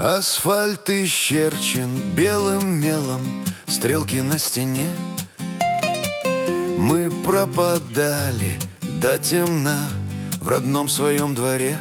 Асфальт исчерчен белым мелом, стрелки на стене. Мы пропадали до темна в родном своем дворе.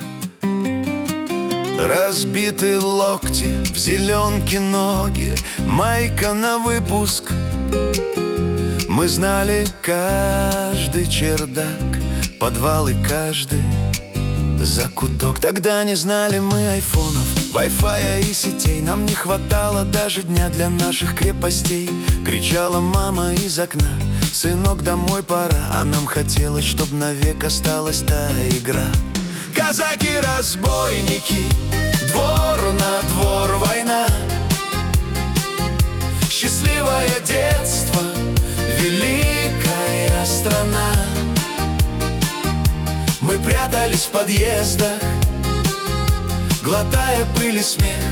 Разбиты локти, в зеленке ноги, майка на выпуск. Мы знали каждый чердак, подвал и каждый закуток. Тогда не знали мы айфонов, вай-фая и сетей. Нам не хватало даже дня для наших крепостей. Кричала мама из окна: сынок, домой пора. А нам хотелось, чтоб навек осталась та игра. Казаки-разбойники, двор на двор война. Счастливое детство, великая страна. Мы прятались в подъездах, глотая пыль и смех,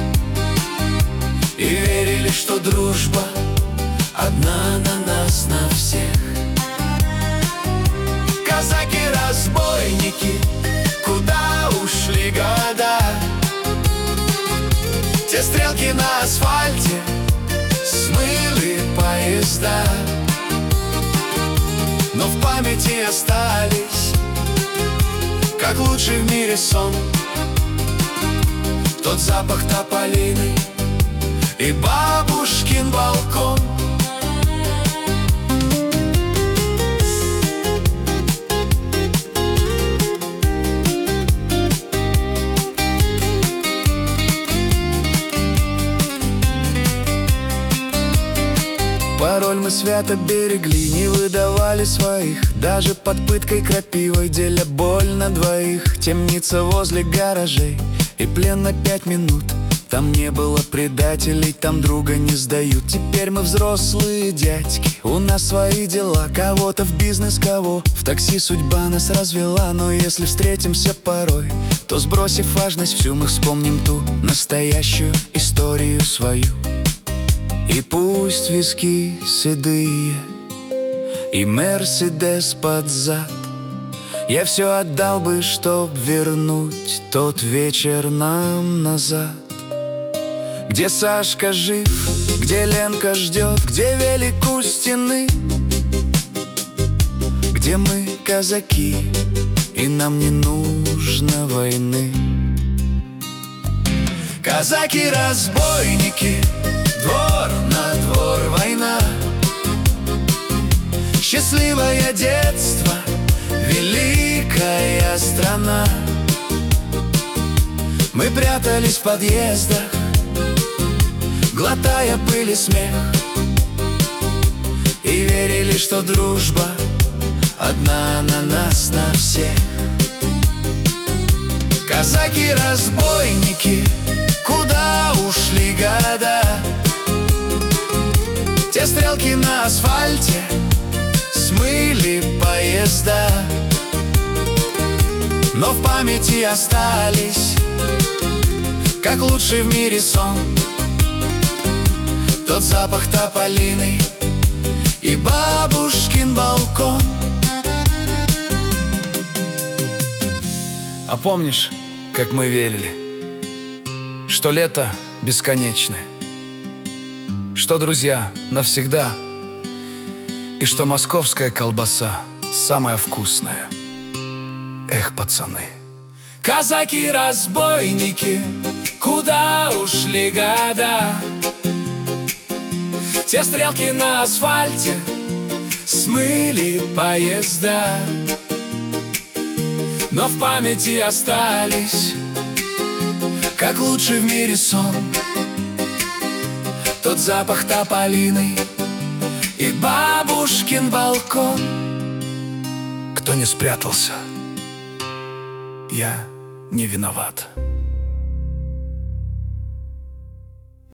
и верили, что дружба одна на нас, на всех. Казаки-разбойники, куда ушли года? Те стрелки на асфальте смыли поезда, но в памяти остались, как лучший в мире сон. Тот запах тополины и бабушкин балкон. Пароль мы свято берегли, не выдавали своих, даже под пыткой крапивой, деля боль на двоих. Темница возле гаражей и плен на 5 минут. Там не было предателей, там друга не сдают. Теперь мы взрослые дядьки, у нас свои дела. Кого-то в бизнес, кого в такси судьба нас развела. Но если встретимся порой, то, сбросив важность всю, мы вспомним ту настоящую историю свою. И пусть виски седые и Мерседес под зад, я все отдал бы, чтоб вернуть тот вечер нам назад. Где Сашка жив, где Ленка ждет, где велик у стены, где мы казаки, и нам не нужно войны. Казаки-разбойники, двор на двор война. Счастливое детство, великая страна. Мы прятались в подъездах, глотая пыль и смех, и верили, что дружба одна на нас, на всех. Казаки-разбойники, куда ушли года? Те стрелки на асфальте смыли поезда, но в памяти остались, как лучший в мире сон. Тот запах тополины и бабушкин балкон. А помнишь, как мы верили, что лето бесконечное, что друзья навсегда, и что московская колбаса самая вкусная? Эх, пацаны. Казаки-разбойники, куда ушли года? Те стрелки на асфальте смыли поезда, но в памяти остались, как лучший в мире сон. Тот запах тополины и бабушкин балкон. Кто не спрятался, я не виноват.